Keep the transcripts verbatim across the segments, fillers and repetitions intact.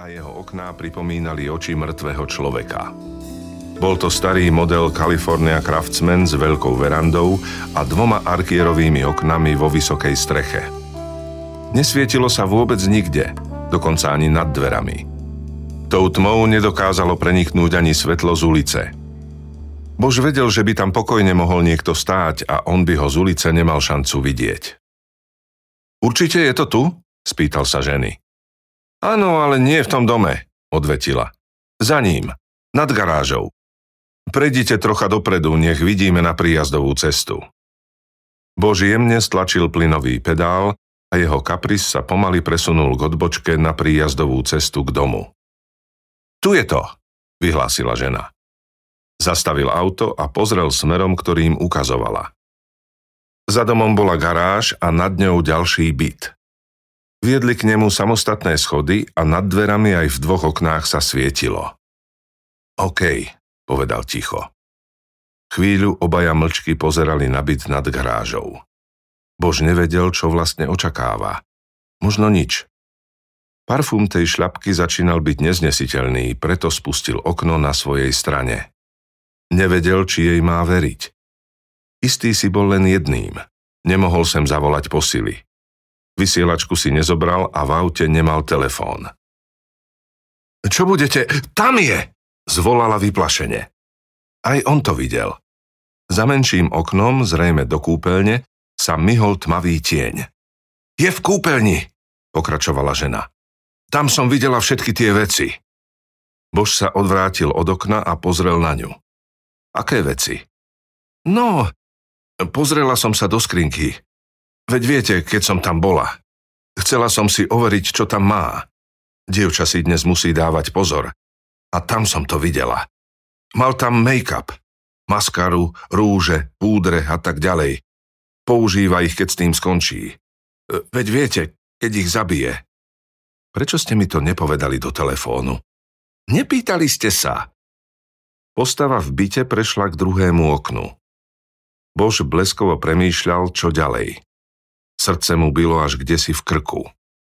a jeho okná pripomínali oči mŕtvého človeka. Bol to starý model California Craftsman s veľkou verandou a dvoma arkierovými oknami vo vysokej streche. Nesvietilo sa vôbec nikde, dokonca ani nad dverami. Tou tmou nedokázalo preniknúť ani svetlo z ulice. Bož vedel, že by tam pokojne mohol niekto stáť a on by ho z ulice nemal šancu vidieť. Určite je to tu? Spýtal sa ženy. Áno, ale nie v tom dome, odvetila. Za ním, nad garážou. Prejdite trocha dopredu, nech vidíme na príjazdovú cestu. Bož jemne stlačil plynový pedál a jeho kapris sa pomaly presunul k odbočke na príjazdovú cestu k domu. Tu je to, vyhlásila žena. Zastavil auto a pozrel smerom, ktorým ukazovala. Za domom bola garáž a nad ňou ďalší byt. Viedli k nemu samostatné schody a nad dverami aj v dvoch oknách sa svietilo. OK, povedal ticho. Chvíľu obaja mlčky pozerali na byt nad garážou. Bož nevedel, čo vlastne očakáva. Možno nič. Parfum tej šľapky začínal byť neznesiteľný, preto spustil okno na svojej strane. Nevedel, či jej má veriť. Istý si bol len jedným. Nemohol sem zavolať posily. Vysielačku si nezobral a v aute nemal telefón. Čo budete? Tam je! Zvolala vyplašene. Aj on to videl. Za menším oknom, zrejme do kúpeľne, sa myhol tmavý tieň. Je v kúpeľni, pokračovala žena. Tam som videla všetky tie veci. Bož sa odvrátil od okna a pozrel na ňu. Aké veci? No, pozrela som sa do skrinky. Veď viete, keď som tam bola. Chcela som si overiť, čo tam má. Dievča si dnes musí dávať pozor. A tam som to videla. Mal tam make-up, maskaru, rúže, púdre a tak ďalej. Používa ich, keď s tým skončí. Veď viete, keď ich zabije. Prečo ste mi to nepovedali do telefónu? Nepýtali ste sa. Postava v byte prešla k druhému oknu. Bož bleskovo premýšľal, čo ďalej. Srdce mu bylo až kdesi v krku.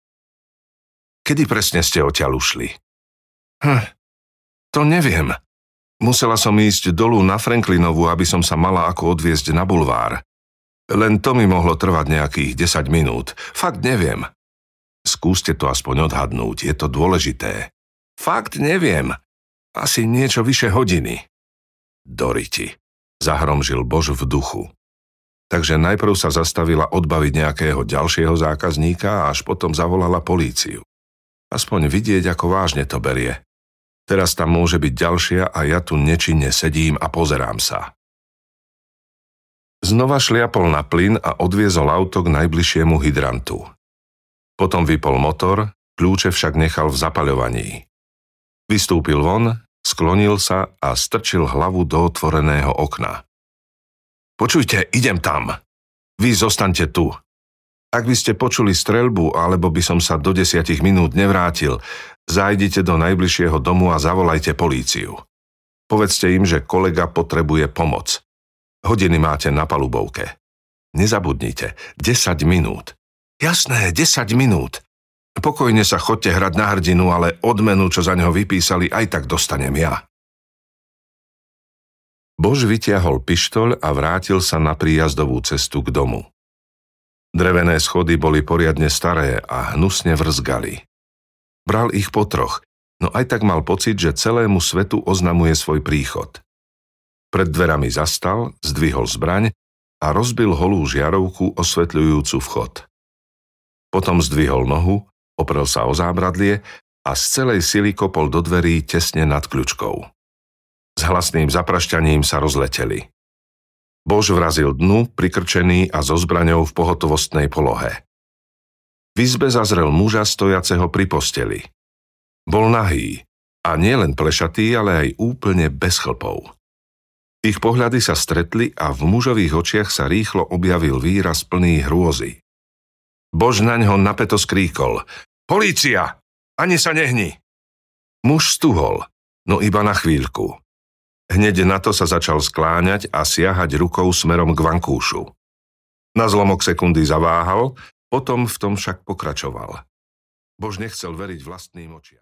Kedy presne ste odtiaľ ušli? Hm, to neviem. Musela som ísť dolu na Franklinovu, aby som sa mala ako odviezť na bulvár. Len to mi mohlo trvať nejakých desať minút. Fakt neviem. Skúste to aspoň odhadnúť, je to dôležité. Fakt neviem. Asi niečo vyše hodiny. Doriti, zahromžil Bož v duchu. Takže najprv sa zastavila odbaviť nejakého ďalšieho zákazníka a až potom zavolala políciu. Aspoň vidieť, ako vážne to berie. Teraz tam môže byť ďalšia a ja tu nečinne sedím a pozerám sa. Znova šliapol na plyn a odviezol auto k najbližšiemu hydrantu. Potom vypol motor, kľúče však nechal v zapaľovaní. Vystúpil von, sklonil sa a strčil hlavu do otvoreného okna. Počujte, idem tam. Vy zostaňte tu. Ak by ste počuli streľbu, alebo by som sa do desiatich minút nevrátil, zájdite do najbližšieho domu a zavolajte políciu. Povedzte im, že kolega potrebuje pomoc. Hodiny máte na palubovke. Nezabudnite, desať minút. Jasné, desať minút. Pokojne sa chodte hrať na hrdinu, ale odmenu, čo za neho vypísali, aj tak dostanem ja. Bož vytiahol pištoľ a vrátil sa na príjazdovú cestu k domu. Drevené schody boli poriadne staré a hnusne vrzgali. Bral ich po troch, no aj tak mal pocit, že celému svetu oznamuje svoj príchod. Pred dverami zastal, zdvihol zbraň a rozbil holú žiarovku osvetľujúcu vchod. Potom zdvihol nohu, oprel sa o zábradlie a z celej sily kopol do dverí tesne nad kľučkou. S hlasným zaprašťaním sa rozleteli. Bož vrazil dnu, prikrčený a so zbraňou v pohotovostnej polohe. V izbe zazrel muža stojaceho pri posteli. Bol nahý a nielen plešatý, ale aj úplne bez chlpov. Ich pohľady sa stretli a v mužových očiach sa rýchlo objavil výraz plný hrôzy. Bož naňho napäto skríkol. Polícia! Ani sa nehni! Muž stuhol, no iba na chvíľku. Hneď na to sa začal skláňať a siahať rukou smerom k vankúšu. Na zlomok sekundy zaváhal, potom v tom však pokračoval. Bož nechcel veriť vlastným očiam.